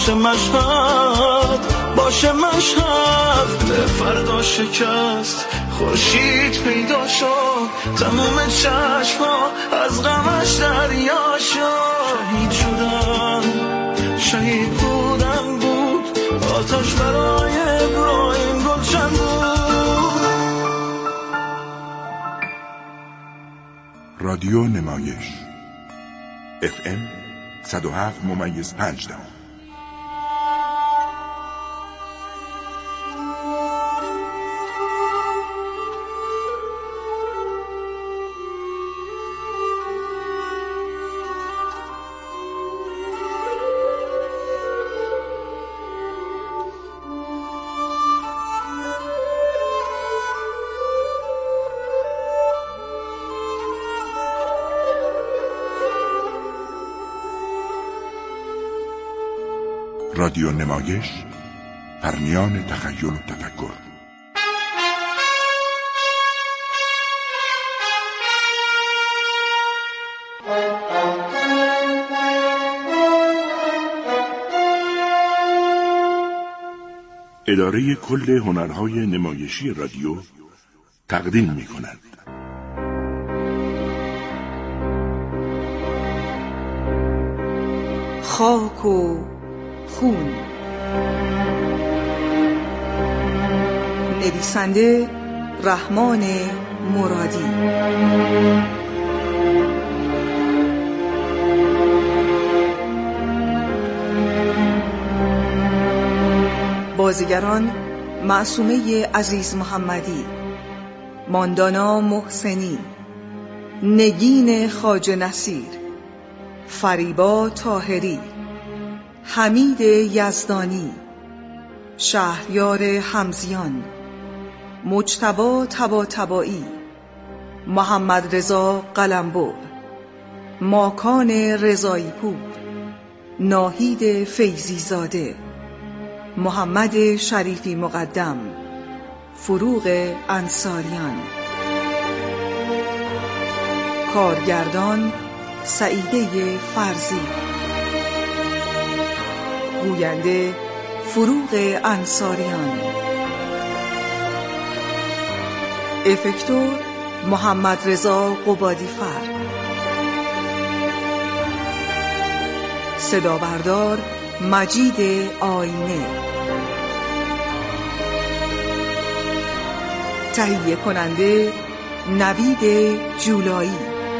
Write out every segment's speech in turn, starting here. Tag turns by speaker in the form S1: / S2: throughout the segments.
S1: باشه مشهد، باشه مشهد. به فردا شکست خورشید پیدا شد، تموم چشم‌ها از غمش دریا شد. شهید شدن شهید بودن بود، آتش برای ابراهیم گلشن بود.
S2: رادیو نمایش FM 107.5. رادیو نمایش، پرمیان تخیل و تفکر. اداره کل هنرهای نمایشی رادیو تقدیم می‌کند.
S3: خاک و خون. نویسنده رحمان مرادی. بازیگران: معصومه عزیز محمدی، ماندانا محسنی، نگین خواجه نصیر، فریبا طاهری، حمید یزدانی، شهریار حمزیان، مجتبی طباطبایی، محمد رضا قلمبو، ماکان رضایی پور، ناهید فیضی زاده، محمد شریفی مقدم، فروغ انصاریان. کارگردان: سعیده فرزی. گوینده: فروغ انصاریان. افکتور: محمد رضا قبادیفر. صدا بردار: مجید آینه. تهیه کننده: نوید جولایی.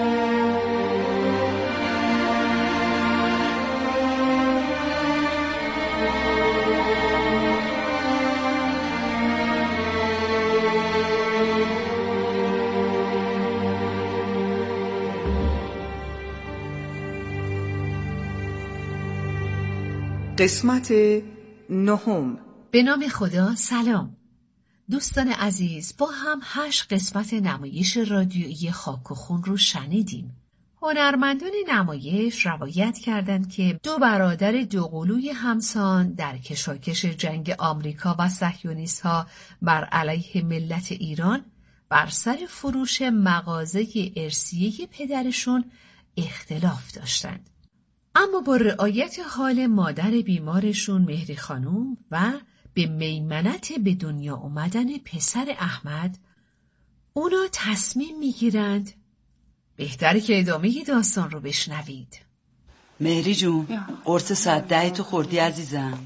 S3: قسمت 9.
S4: به نام خدا. سلام دوستان عزیز، با هم 8 قسمت نمایش رادیویی خاک و خون رو شنیدیم. هنرمندان نمایش روایت کردند که 2 برادر دوقلوی همسان در کشاکش جنگ آمریکا و صهیونیست‌ها بر علیه ملت ایران بر سر فروش مغازه ارثیه پدرشون اختلاف داشتند. اما با رعایت حال مادر بیمارشون مهری خانوم و به میمنت به دنیا اومدن پسر احمد، اونا تصمیم میگیرند بهتره که ادامه داستان رو بشنوید.
S5: مهری جون، قرص ساعت 10 تو خوردی عزیزم؟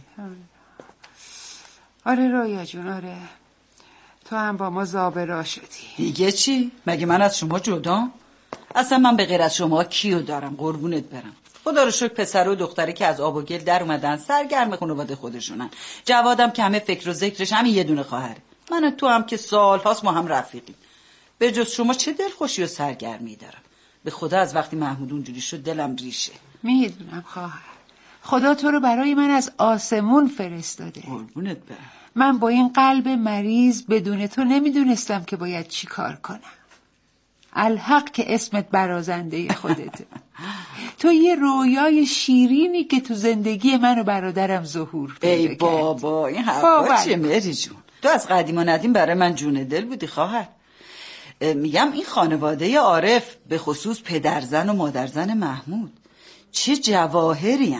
S6: آره رویا جون، آره. تو هم با ما زابرا شدی.
S5: دیگه چی؟ مگه من از شما جدا؟ اصلا من به غیر از شما کیو دارم؟ قربونت برم. خدا رو شکر پسر و دختری که از آب و گل در اومدن سرگرم خانواده خودشونن. جوادم که همه فکر و ذکرش همین یه دونه خواهره. من و تو هم که سال هاست ما هم رفیقیم. به جز شما چه دلخوشی و سرگرمی دارم. به خدا از وقتی محمود اونجوری شد دلم ریشه.
S6: میدونم خواهر، خدا تو رو برای من از آسمون فرستاده.
S5: قربونت برم.
S6: من با این قلب مریض بدون تو نمیدونستم که باید چی کار کنم. الحق که اسمت برازنده خودته. تو یه رویای شیرینی که تو زندگی من و برادرم ظهور پیدا کرد.
S5: ای بابا این حرفا چیه مهری جون؟ تو از قدیم و ندیم برای من جون دل بودی خواهر. میگم این خانواده عارف به خصوص پدرزن و مادرزن محمود چه جواهری هن.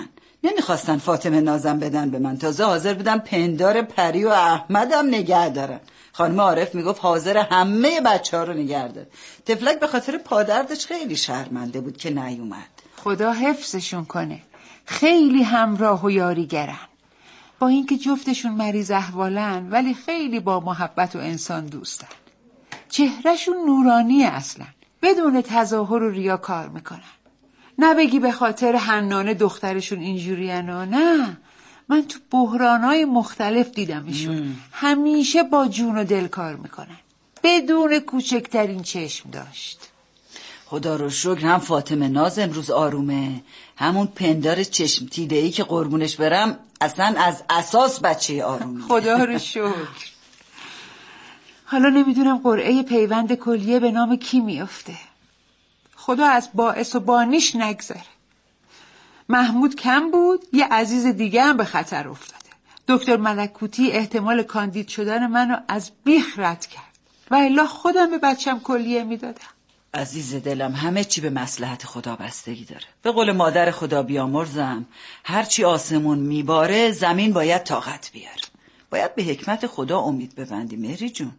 S5: نمیخواستن فاطمه نازم بدن به من، تازه حاضر بودن پندار پری و احمدم نگه دارن. خانم عارف میگفت حاضر همه بچه‌ها رو نگه داره. طفلک به خاطر پادردش خیلی شرمنده بود که نیومد.
S6: خدا حفظشون کنه. خیلی همراه و یاریگرن. با اینکه جفتشون مریض احوالن ولی خیلی با محبت و انسان دوستن. چهرهشون نورانی اصلا، بدون تظاهر و ریا کار میکنن. نه بگی به خاطر حنانه دخترشون اینجوریانا، نه، من تو بحرانای مختلف دیدمشون. همیشه با جون و دل کار میکنن، بدون کوچکترین چشم داشت.
S5: خدا رو شکر هم فاطمه ناز امروز آرومه، همون پندار چشم تیده‌ای که قربونش برم اصلا از اساس بچه آرومه.
S6: خدا رو شکر. حالا نمیدونم قرعه پیوند کلیه به نام کی میفته. خدا از باعث و بانیش نگذره. محمود کم بود، یه عزیز دیگه هم به خطر افتاده. دکتر ملکوتی احتمال کاندید شدن منو از بیخ رد کرد و الا خودم به بچم کلیه میدادم.
S5: عزیز دلم، همه چی به مصلحت خدا بستگی داره. به قول مادر خدا بیامرزم، هرچی آسمون میباره زمین باید طاقت بیاره. باید به حکمت خدا امید ببندی مهری جون.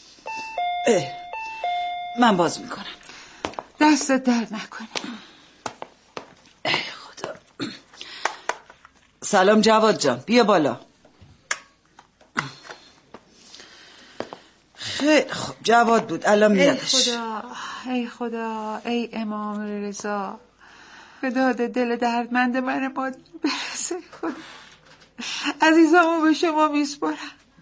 S5: من باز میکنم.
S6: دستت درد نکنه.
S5: ای خدا. سلام جواد جان، بیا بالا. خیلی خب، جواد بود، الان میادش.
S6: ای خدا، ای امام رضا، به داد دل دردمند من مادر برسه. خدا عزیزامو به شما میسپارم.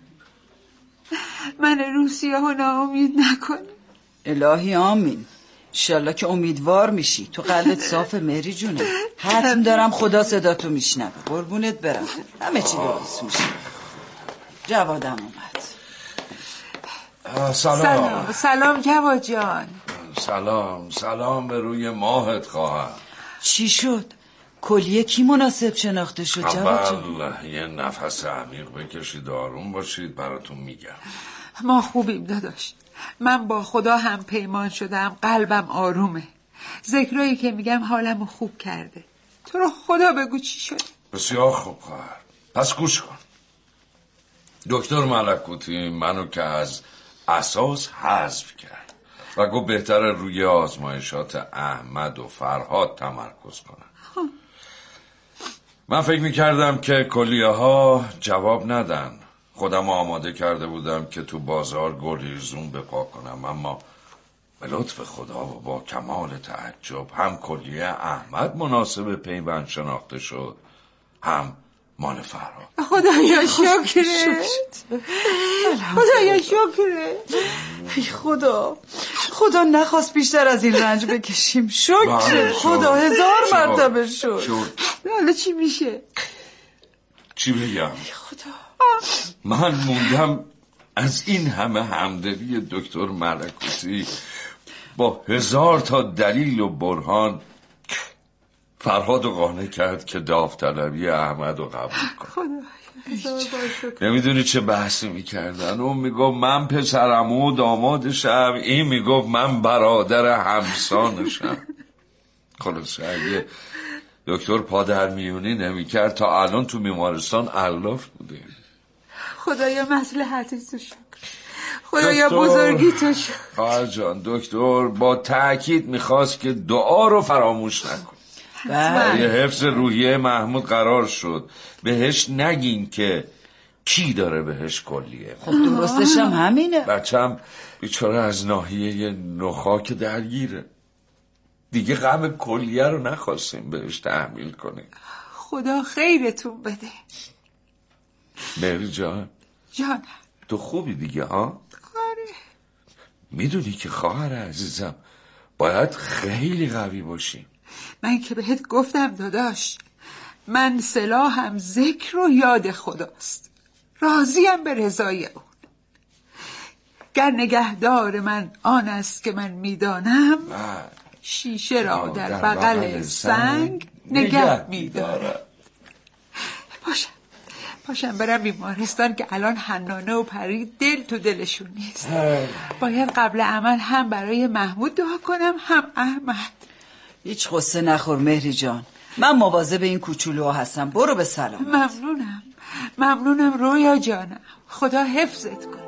S6: من روسیه ها ناامید نکن.
S5: الهی آمین. انشالله که امیدوار میشی. تو قلبت صاف مهری جونه. حتم دارم خدا صدا تو میشنوه. قربونت برم، همه چی درست میشه. جوادم اومد.
S6: سلام جواد جان.
S7: سلام به روی ماهت خواهم.
S5: چی شد؟ کلیه کی مناسب شناخته شد جواد جان؟
S7: اول یه نفس عمیق بکشید، آروم باشید، براتون میگم.
S6: ما خوبیم داداش. من با خدا هم پیمان شدم، قلبم آرومه. ذکرایی که میگم حالمو خوب کرده. تو رو خدا بگو چی شد؟
S7: بسیار خوب خواهر، پس گوش کن. دکتر ملکوتی منو که از اساس حذف کرد و گفت بهتره روی آزمایشات احمد و فرهاد تمرکز کنم. من فکر میکردم که کلیه ها جواب ندن. خودم آماده کرده بودم که تو بازار گریزون بپا کنم، اما به لطف خدا و با کمال تعجب هم کلیه احمد مناسب پیوند شناخته شد، هم مال فرهاد.
S6: خدایا شکره. خدایا شکره.
S5: ای خدا نخواست بیشتر از این رنج بکشیم. شکر خدا، 1000 مرتبه شد.
S6: حالا چی میشه؟
S7: چی بگم؟
S5: ای خدا،
S7: من موندم از این همه همدلی دکتر ملکوتی با 1000 تا دلیل و برهان فرهاد رو قانع کرد که داوطلبی احمد رو قبول کن. نمیدونی چه بحثی میکردن. اون میگفت من پسرمو و دامادشم، این میگفت من برادر همسانشم. خلاصه اگه دکتر پادرمیونی نمیکرد تا الان تو بیمارستان علاف بوده.
S6: خدایا مصلحتی تو شکر. خدایا بزرگی تو شکر.
S7: خواهر جان، دکتر با تأکید میخواست که دعا رو فراموش نکن. برای حفظ روحیه محمود قرار شد بهش نگین که کی داره بهش کلیه.
S5: خب درستش هم همینه.
S7: بچم بیچاره از ناحیه نخاک درگیره دیگه، غم کلیه رو نخواستیم بهش تحمیل کنیم.
S6: خدا خیرتون بده.
S7: مهری جان، تو خوبی دیگه ها؟ میدونی که خواهر عزیزم باید خیلی قوی باشیم.
S6: من که بهت گفتم داداش، من سلاحم ذکر و یاد خداست. راضیم به رضای اون. گر نگهدار من آن است که من میدانم، شیشه را در بغل سنگ نگه میدارم. پاشم برم بیمارستان که الان حنانه و پری دل تو دلشون نیست. باید قبل عمل هم برای محمود دعا کنم هم احمد.
S5: هیچ قصه نخور مهری جان. من مواظب این کوچولوها هستم. برو به سلام.
S6: ممنونم رویا جانم. خدا حفظت کنه.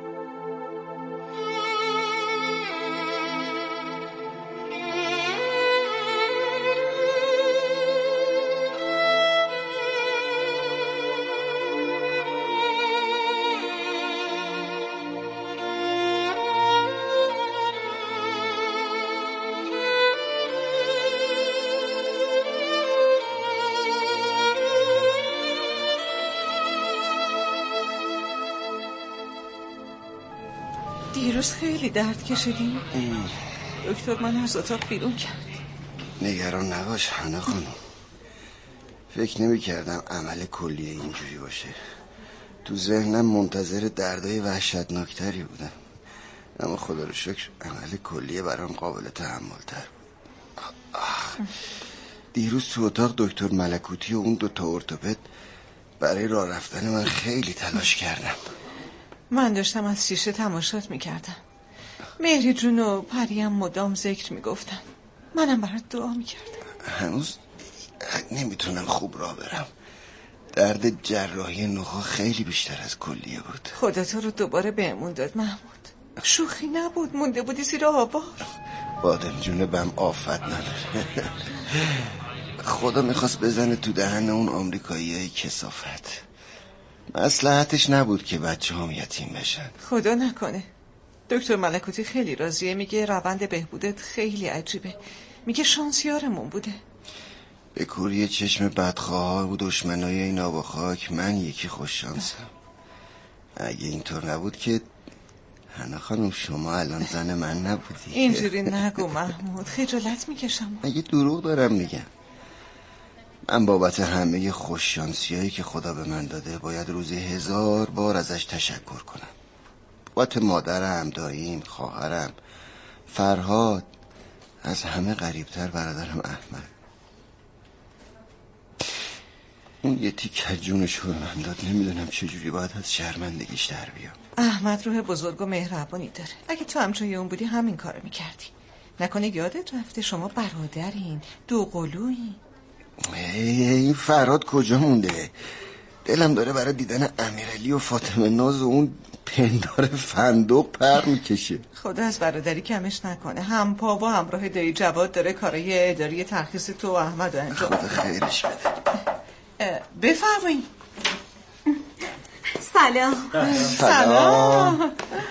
S3: دیروز خیلی درد کشیدی؟ دکتر من از اتاق بیرون کرد.
S8: نگران نباش حنا خانم. فکر نمی کردم عمل کلیه اینجوری باشه. تو ذهنم منتظر دردای وحشتناکتری بودم، اما خدا رو شکر عمل کلیه برام قابل تحمل‌تر بود. دیروز تو اتاق دکتر ملکوتی و اون 2 ارتوپد برای راه رفتن من خیلی تلاش کردم.
S3: من داشتم از شیشه تماشات میکردم. مهری جون و پریم مدام ذکر میگفتن. منم برات دعا میکردم.
S8: هنوز نمیتونم خوب راه برم. درد جراحی نخا خیلی بیشتر از کلیه بود.
S3: خدا تو رو دوباره بهمون داد محمود. شوخی نبود، مونده بودی زیر آوار.
S8: بادم جون بم آفت نداره. خدا میخواست بزنه تو دهن اون آمریکاییای کثافت. مصلحتش نبود که بچه هم یتیم بشن.
S3: خدا نکنه. دکتر ملکوتی خیلی راضیه، میگه روند بهبودت خیلی عجیبه. میگه شانسیارمون بوده.
S8: به کوری چشم بدخواه و دشمنای این آب و خاک من یکی خوش شانسم. اگه اینطور نبود که حنا خانم شما الان زن من نبودی.
S3: اینجوری نگو محمود، خجالت میکشم.
S8: اگه دروغ دارم میگم. من بابت همه خوششانسیایی که خدا به من داده باید روزی 1000 بار ازش تشکر کنم. بابت مادرم، داییم، خواهرم، فرهاد، از همه قریبتر برادرم احمد. اون یه تیکه جونش رو من داد. نمیدونم چجوری باید از شرمندگیش در بیام.
S3: احمد روح بزرگ و مهربانی داره. اگه تو هم جای اون بودی همین کارو میکردی. نکنه یادت رفته شما برادرین، 2 قلویین.
S8: این فرهاد کجا مونده؟ دلم داره برای دیدن امیرعلی و فاطمه ناز و اون پندار فندق پر میکشه.
S3: خدا از برادری کمش نکنه. هم پا و همراه دایی جواد داره کارای اداری ترخیص تو و احمد انجام.
S8: خدا خیرش بده.
S3: بفرمایید.
S8: سلام.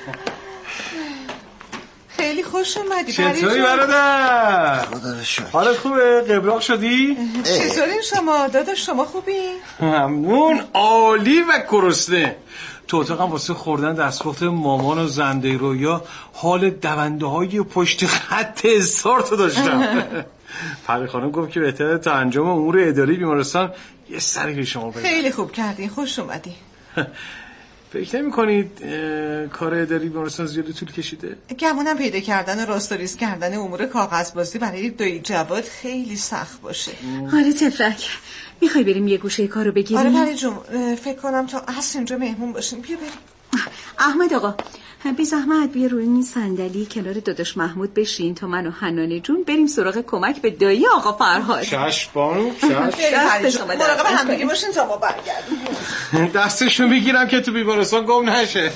S3: خیلی خوش اومدی.
S9: چطوری برادر؟
S8: خدا رو شکر.
S9: حالت خوبه؟ قبراق شدی؟
S3: چطورین شما؟ داداش شما خوبی؟
S9: ممنون، عالی و گرسنه. تو اتاقم واسه خوردن دستپخت مامان و زنده رویا حال دونده های پشت خط استارتو داشتم. پری خانم گفت که بهتره تا انجام امور اداری بیمارستان یه سری به شما بدم.
S3: خیلی خوب کردین، خوش اومدی.
S9: فکر نمی کنید کار اداری بیمارستان زیادی طول کشیده؟
S3: گمونم پیدا کردن و راستاریز کردن امور کاغذبازی برای دایی جواد خیلی سخت باشه.
S10: آره تفلک، میخوای بریم یه گوشه کارو بگیریم؟
S3: آره پری جون، فکر کنم تا عصر اینجا مهمون باشیم. بیا بریم.
S10: احمد آقا، بی زحمت بیا روی این صندلی کنار داداش محمود بشین تا من و حنانه جون بریم سراغ کمک به دایی آقا فرهاد.
S9: چشم بانو، چشم.
S3: مراقب همدیگه باشین تا ما برگردیم.
S9: دستشو میگیرم که تو بیمارستان گم نشه.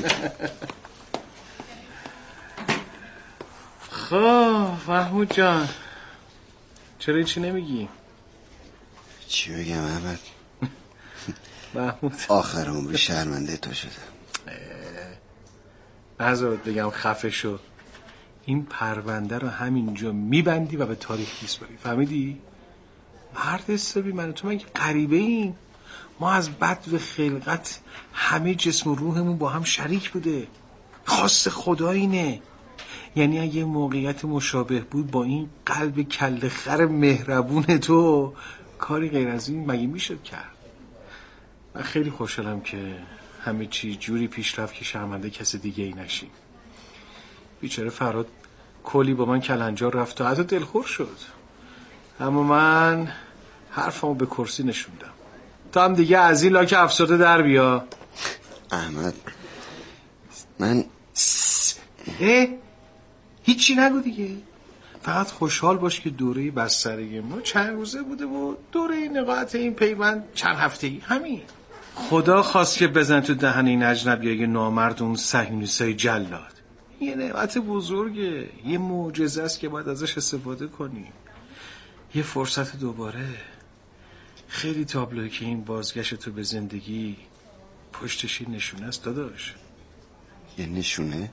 S9: خب محمود جان، چرا چی نمیگی؟
S8: چی بگم احمد؟
S9: محمود
S8: آخر عمری شرمنده تو شدم.
S9: نذارت بگم خفه شو. این پرونده رو همینجا میبندی و به تاریخ میسپاری. فهمیدی؟ مرد حسابی من تو مگه غریبه ایم؟ ما از بدو خلقت همه جسم و روحمون با هم شریک بوده. خواست خدا اینه. یعنی اگه موقعیت مشابه بود با این قلب کله خر مهربون تو، کاری غیر از این مگه میشد کرد؟ من خیلی خوشحالم که همه چی جوری پیش رفت که شرمنده کس دیگه ای نشیم. بیچاره فرهاد کلی با من کلنجار رفت و حتی دلخور شد، اما من حرفمو به کرسی نشوندم. تو هم دیگه از این لاک افسرده در بیا.
S8: احمد من
S9: هیچی نگو دیگه. فقط خوشحال باش که دوره بستری ما چند روزه بوده و دوره نقاهت این پیوند چند هفته‌ای. همین. خدا خواست که بزن تو دهن این اجنبیای نامرد اون صهیونیستای جلاد. یه نعمت بزرگه، یه معجزه است که باید ازش استفاده کنیم. یه فرصت دوباره. خیلی تابلوه که این بازگشت تو به زندگی پشتش یه نشونه است داداش.
S8: یه نشونه؟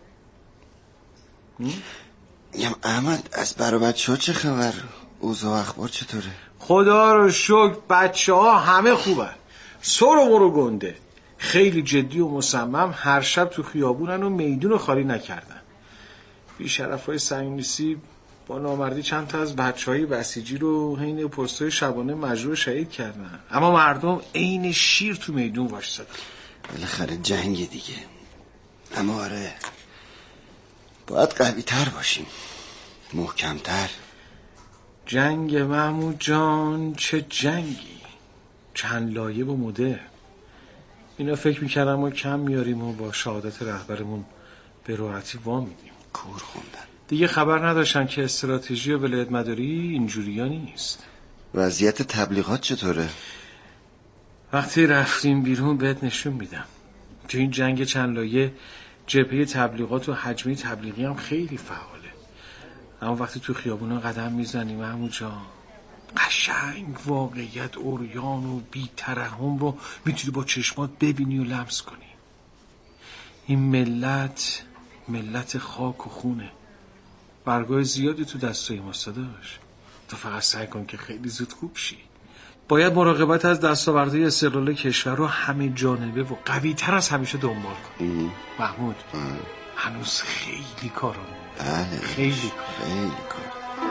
S8: میگم احمد از برا بچه ها چه خبر؟ اوضاع و اخبار چطوره؟
S9: خدا رو شکر بچه ها همه خوبن. سر و برو گنده. خیلی جدی و مصمم هر شب تو خیابونن و میدون رو خالی نکردن. بیشرفای صهیونیستی با نامردی چند تا از بچهای بسیجی رو حین پست‌های شبانه مجروح شهید کردن، اما مردم عین شیر تو میدون وایسادن.
S8: بالاخره جنگ دیگه. اما آره باید قوی تر باشیم، محکمتر.
S9: جنگ محمود جان چه جنگی، چند لایه و مده. اینا فکر میکردم ما کم میاریم و با شهادت رهبرمون به راحتی وامیدیم.
S8: کور خوندن.
S9: دیگه خبر نداشتن که استراتژی و ولایت مداری اینجوریا نیست.
S8: وضعیت تبلیغات چطوره؟
S9: وقتی رفتیم بیرون بهت نشون میدم. تو این جنگ چند لایه جبهه تبلیغات و حجمه تبلیغی هم خیلی فعاله. اما وقتی تو خیابونا قدم میزنیم محمود جان، قشنگ واقعیت عریان و بی ترحم رو میتونی با چشمات ببینی و لمس کنی. این ملت خاک و خونه. برگاه زیادی تو دستای ماست داشت. تو فقط سعی کن که خیلی زود خوب شی. باید مراقبت از دستاوردهای استقلال کشور رو همه جانبه و قوی تر از همیشه دنبال کن. محمود هنوز خیلی کارمون.
S8: بله
S9: خیلی کار.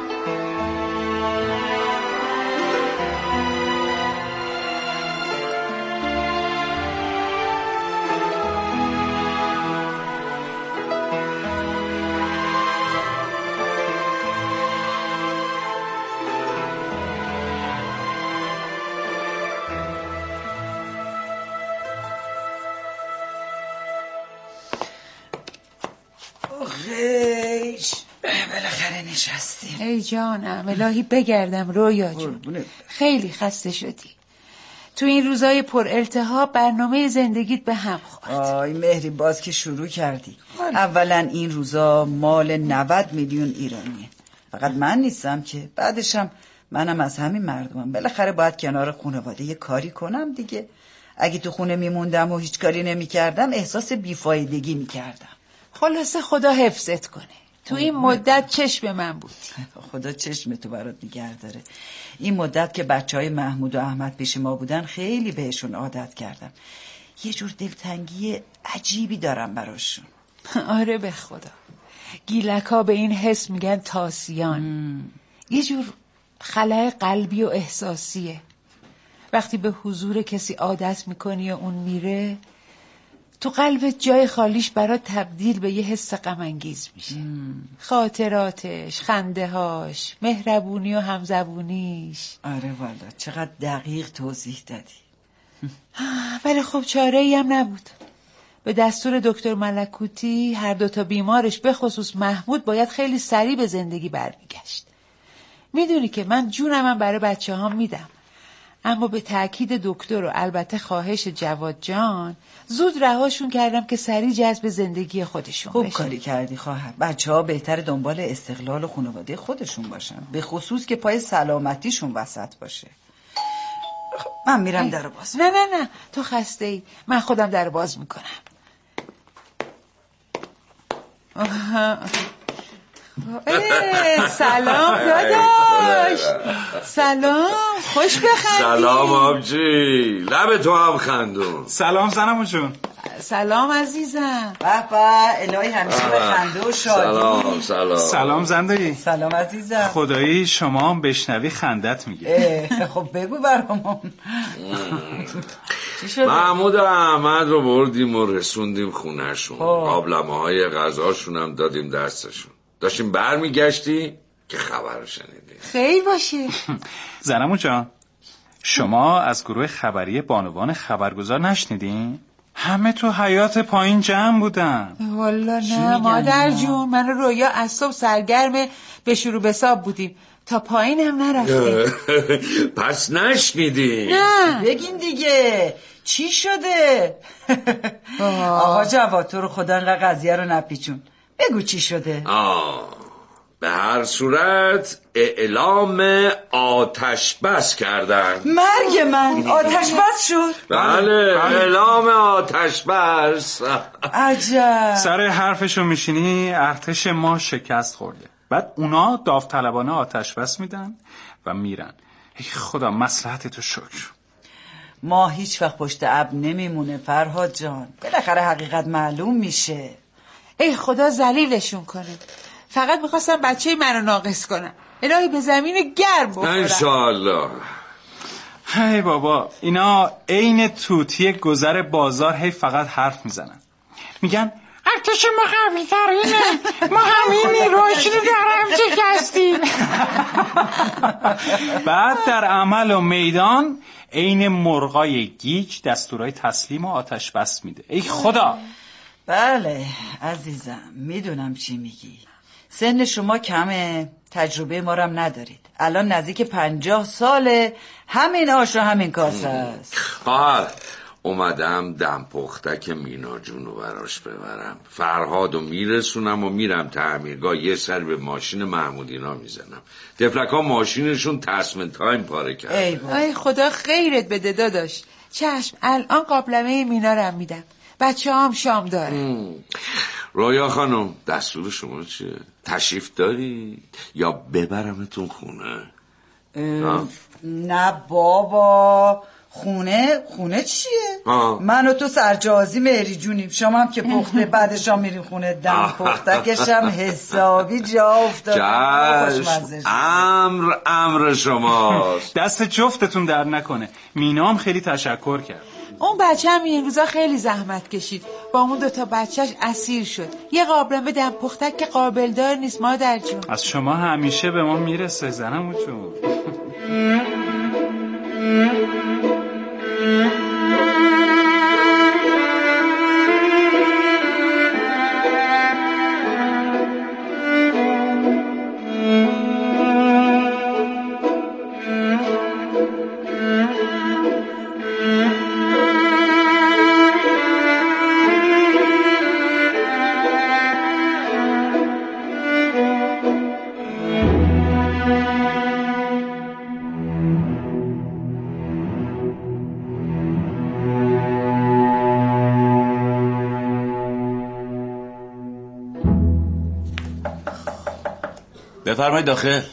S5: بالاخره نشستیم.
S6: ای جانم الهی بگردم رویا جون. خیلی خسته شدی. تو این روزای پر التهاب برنامه زندگیت به هم خورد.
S5: آی مهری باز که شروع کردی. اولا این روزا مال 90 میلیون ایرانیه. فقط من نیستم که، بعدشم منم از همین مردمم. بالاخره باید کنار خانواده یه کاری کنم دیگه. اگه تو خونه میموندم و هیچ کاری نمیکردم احساس بیفایدگی میکردم.
S6: خلاصه خدا حفظت کنه. تو این مدت چشم من بودی.
S5: خدا چشم تو برات نگه داره. این مدت که بچهای محمود و احمد پیش ما بودن خیلی بهشون عادت کردم. یه جور دلتنگی عجیبی دارم براشون.
S6: آره به خدا. گیلک ها به این حس میگن تاسیان. یه جور خلأ قلبی و احساسیه. وقتی به حضور کسی عادت میکنی و اون میره، تو قلبت جای خالیش برات تبدیل به یه حس غم انگیز میشه. خاطراتش، خنده‌هاش، مهربونی و همزبونیش.
S5: آره والا چقدر دقیق توضیح دادی.
S6: ولی خب چاره ای هم نبود. به دستور دکتر ملکوتی هر دوتا بیمارش به خصوص محمود باید خیلی سریع به زندگی برمیگشت. میدونی که من جونم برای بچه ها میدم، اما به تأکید دکتر و البته خواهش جواد جان زود رهاشون کردم که سریع جذب زندگی خودشون
S5: خوب
S6: بشه.
S5: کاری کردی خواهر. بچه ها بهتر دنبال استقلال و خانواده خودشون باشن، به خصوص که پای سلامتیشون وسط باشه. من میرم در باز.
S6: نه تو خسته ای، من خودم در باز میکنم. سلام داداش. سلام، خوش بخندی.
S7: سلام آبجی، لب تو هم خندون.
S11: سلام زنمون جون.
S6: سلام عزیزم.
S5: به به الهی همیشه به خنده و شادی.
S11: سلام زندگی.
S5: سلام عزیزم.
S11: خدایی شما هم بشنوی خندت میگه.
S5: خب بگو برامون.
S7: محمود و احمد رو بردیم و رسوندیم خونهشون. قابلمه های غذاشون هم دادیم دستشون. داشتیم برمیگشتی که خبر رو شنیدیم.
S6: خیلی باشه.
S11: زنمون جان، شما از گروه خبری بانوان خبرگزار نشنیدین؟ همه تو حیات پایین جمع بودن.
S6: والا نه مادر جون، من و رویا از صبح سرگرم به شروع بساب بودیم تا پایین هم نرفتیم.
S7: پس نشنیدی؟
S6: نه
S5: بگین دیگه چی شده؟ آقا جواد تو رو خدا انقدر قضیه رو نپیچون، بگو چی شده؟
S7: به هر صورت اعلام آتش بس کردن.
S5: مرگ من آتش بس شد؟
S7: بله اعلام آتش بس.
S5: عجب.
S11: سر حرفشو میشینی ارتش ما شکست خورده، بعد اونا داوطلبانه آتش بس میدن و میرن. ای خدا مصلحت تو شکر.
S5: ما هیچ وقت پشت ابر نمیمونه فرهاد جان، بالاخره حقیقت معلوم میشه.
S6: ای خدا ذلیلشون کنه. فقط میخواستم بچه منو ناقص کنم، الهی به زمین گرم بخورم.
S7: انشالله.
S11: هی بابا اینا عین توتی گذر بازار هی فقط حرف میزنن، میگن ارتش ما قوی ترینه، ما همین نیروشون درم شکستیم. بعد در عمل و میدان عین مرغای گیج دستورای تسلیم و آتش بس میده. ای خدا.
S5: بله عزیزم میدونم چی میگی، سن شما کمه، تجربه ما رو هم ندارید. الان نزدیک 50 ساله همین آش و همین کاسه است.
S7: اومدم دم پختک مینا جونو براش ببرم، فرهادو میرسونم و میرم تعمیرگاه یه سر به ماشین محمودینا میزنم. تفلک ها ماشینشون تصمیم تایم پاره کرد.
S6: ای خدا خیرت بده داداش. چشم الان قابلمه مینا رو هم میدم، بچه هم شام داره.
S7: رویا خانم دستور شما چیه؟ تشریف داری یا ببرمتون خونه؟
S5: نه بابا، خونه چیه؟ من و تو سرجازی مهری جونیم، شما هم که پخته بعدش هم میریم خونه. دم پختکش هم حسابی جا افتاده.
S7: امر شماست.
S11: دست جفتتون در نکنه. مینا هم خیلی تشکر کرد.
S6: اون بچه هم این روزا خیلی زحمت کشید، با اون 2 بچهش اسیر شد. یه قابلمه دم پختک که قابل دار نیست مادر جون.
S11: از شما همیشه به ما میرسه زنمو جون.
S12: بفرمایید داخل.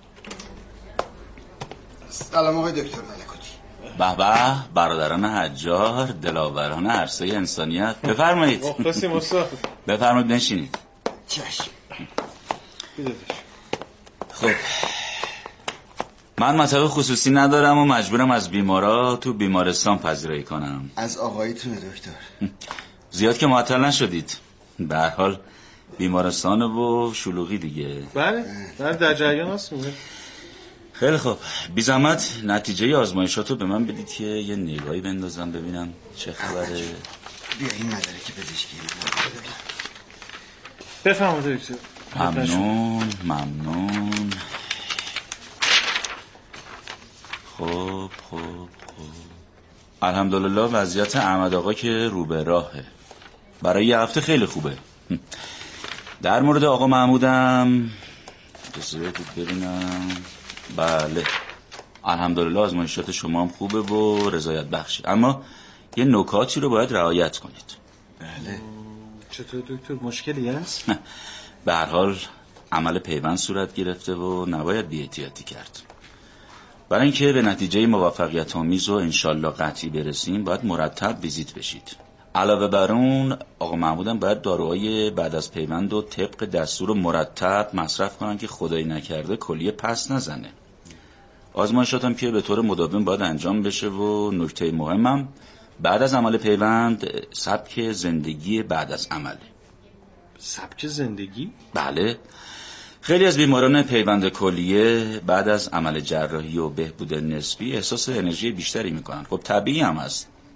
S8: سلام آقای دکتر ملکوتی.
S12: به به برادران حجار، دلاوران عرصه انسانیت، بفرمایید.
S9: مخلصیم استاد.
S12: بفرمایید نشینید.
S8: چشم.
S12: خب من مطب خصوصی ندارم و مجبورم از بیمارا تو بیمارستان پذیرایی کنم.
S8: از آقایتونه دکتر.
S12: زیاد که معطل نشدید. به هر حال بیمارستان و شلوغی دیگه.
S9: بله در جریان هستیم.
S12: خیلی خوب، بی زحمت نتیجه آزمایشاتو به من بدید که یه نگاهی بندازم ببینم چه خبره.
S8: بیا این مدرک پزشکی.
S9: بفرمایید دکتر.
S12: ممنون. خب الحمدلله وضعیت احمد آقا که رو به راهه، برای یه هفته خیلی خوبه. در مورد آقا محمودم ببینم. بله الحمدلله آزمایشات شما هم خوبه و رضایت بخشه، اما یه نکاتی رو باید رعایت کنید.
S8: بله.
S9: چطور دکتر مشکلی هست؟
S12: به هر حال عمل پیوند صورت گرفته و نباید بی‌احتیاطی کرد. برای اینکه به نتیجه موفقیت آمیز و انشالله قطعی برسیم باید مرتب ویزیت بشید. علاوه بر اون آقا محمودم باید داروهای بعد از پیوند و طبق دستور مرتب مصرف کنن که خدایی نکرده کلیه پس نزنه. آزمایشاتم که به طور مداوم باید انجام بشه و نکته مهمم بعد از عمل پیوند سبک زندگی بعد از عمله.
S9: سبک زندگی؟
S12: بله، خیلی از بیماران پیوند کلیه بعد از عمل جراحی و بهبود نسبی احساس انرژی بیشتری میکنن. خب طبیعی هم هست،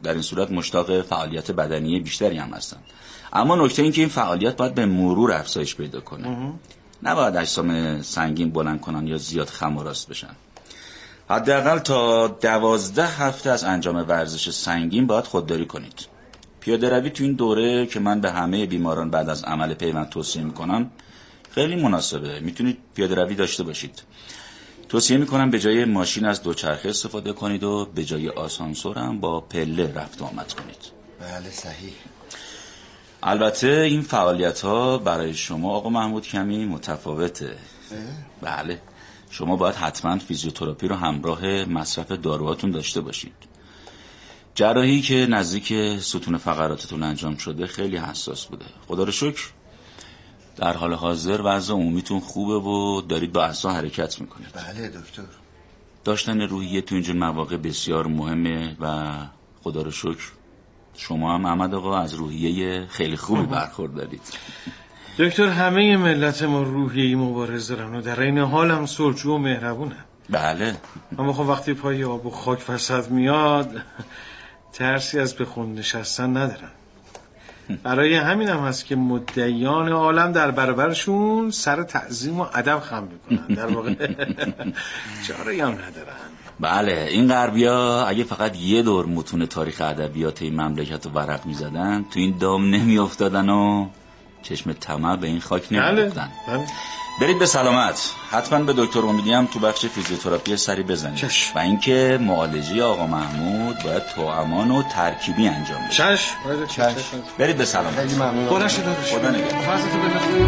S12: در این صورت مشتاق فعالیت بدنی بیشتری هم هستن. اما نکته این که این فعالیت باید به مرور افزایش پیدا کنه. نباید اجسام سنگین بلند کنن یا زیاد خم و راست بشن. حداقل تا 12 هفته از انجام ورزش سنگین باید خودداری کنید. پیاده روی تو این دوره که من به همه بیماران بعد از عمل پیوند توصیه میکنم خیلی مناسبه. میتونید پیاده روی داشته باشید. توصیه میکنم به جای ماشین از دوچرخه استفاده کنید و به جای آسانسور هم با پله رفت و آمد کنید.
S8: بله صحیح.
S12: البته این فعالیت ها برای شما آقا محمود کمی متفاوته. بله، شما باید حتما فیزیوتراپی رو همراه مصرف داروهاتون داشته باشید. جراحی که نزدیک ستون فقراتتون انجام شده خیلی حساس بوده. خدا رو شکر در حال حاضر وضع عمومیتون خوبه و دارید با اعصا حرکت میکنید.
S8: بله دکتر.
S12: داشتن روحیه تو اینجور مواقع بسیار مهمه و خدا رو شکر شما هم احمد آقا از روحیه خیلی خوبی برخوردارید.
S9: دکتر، همه ملت ما روحیه‌ای مبارز دارن و در این حال هم صلحجو و مهربونن.
S12: بله.
S9: اما خب وقتی پای آب و خاک وسط میاد ترسی از به خون نشستن ندارن. برای همین هم هست که مدعیان عالم در برابرشون سر تعظیم و ادب خم میکنن. در واقع چاره‌ای هم ندارن.
S12: بله، این غربیا اگه فقط یه دور متون تاریخ ادبیات این مملکت رو ورق میزدن تو این دام نمیافتادن و چشم طمع به این خاک نمیافتادن.
S9: بله.
S12: برید به سلامت. حتما به دکتر امیدی هم تو بخش فیزیوتراپی سری بزنید.
S9: چشم.
S12: و اینکه معالجه آقا محمود باید توامان و ترکیبی انجام بشه.
S9: چشم.
S12: برید به سلامت.
S8: خیلی ممنون.
S12: خدا نگهدار.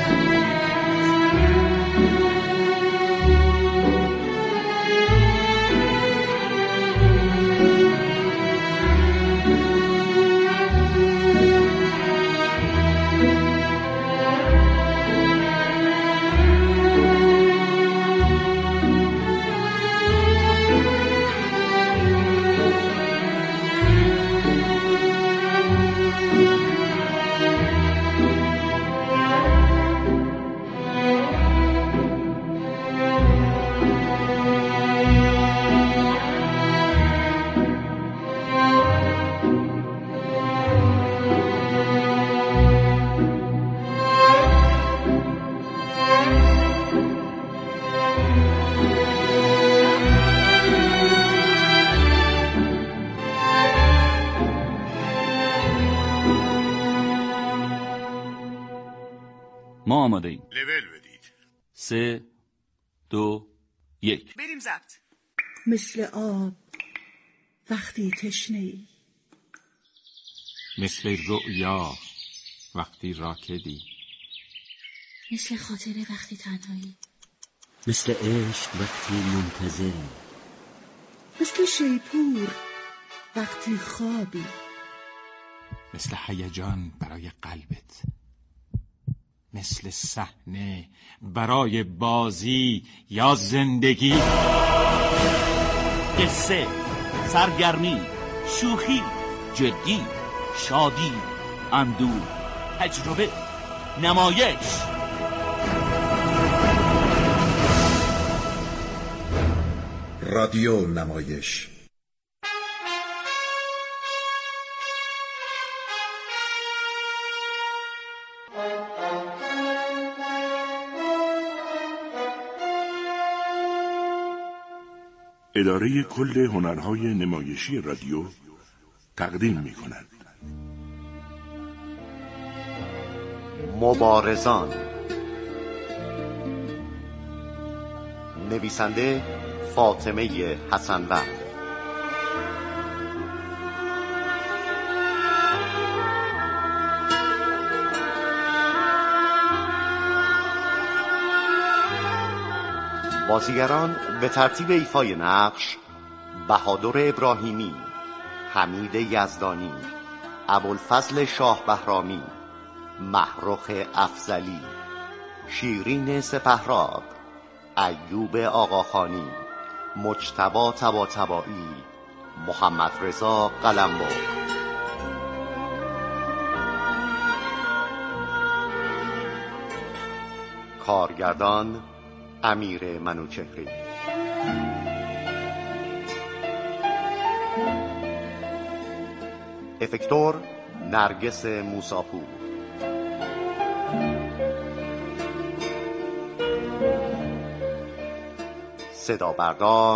S12: ما آماده ایم.
S2: لول بدید.
S12: 3 2 1
S3: بریم ضبط.
S13: مثل آب وقتی تشنه‌ای،
S11: مثل رؤیا وقتی راکدی،
S13: مثل خاطره وقتی تنهایی،
S14: مثل عشق وقتی منتظری،
S13: مثل شیپور وقتی خوابی،
S11: مثل هیجان برای قلبت، مثل صحنه برای بازی یا زندگی.
S14: قصه، سرگرمی، شوخی، جدی، شادی، اندوه، تجربه، نمایش.
S15: رادیو نمایش.
S2: اداره کل هنرهای نمایشی رادیو تقدیم می‌کند.
S16: مبارزان. نویسنده فاطمه حسن‌وقت. بازیگران به ترتیب ایفای نقش: بهادر ابراهیمی، حمید یزدانی، ابوالفضل شاه بهرامی، محرخ افضلی، شیرین سپهراب، ایوب آقاخانی، مجتبی طباطبایی، محمد رضا قلمبر. کارگردان امیر منوچهری. افکتور نرگس موساپور. صدا بردار